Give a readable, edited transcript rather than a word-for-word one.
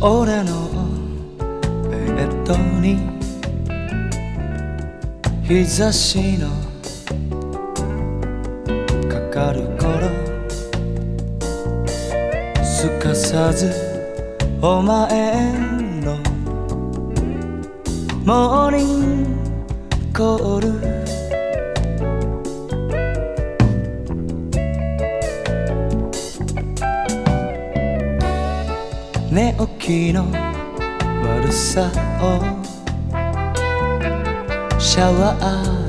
俺のベッドに日差しのかかる頃、すかさずお前のモーニングコール、寝起きの悪さをシャワー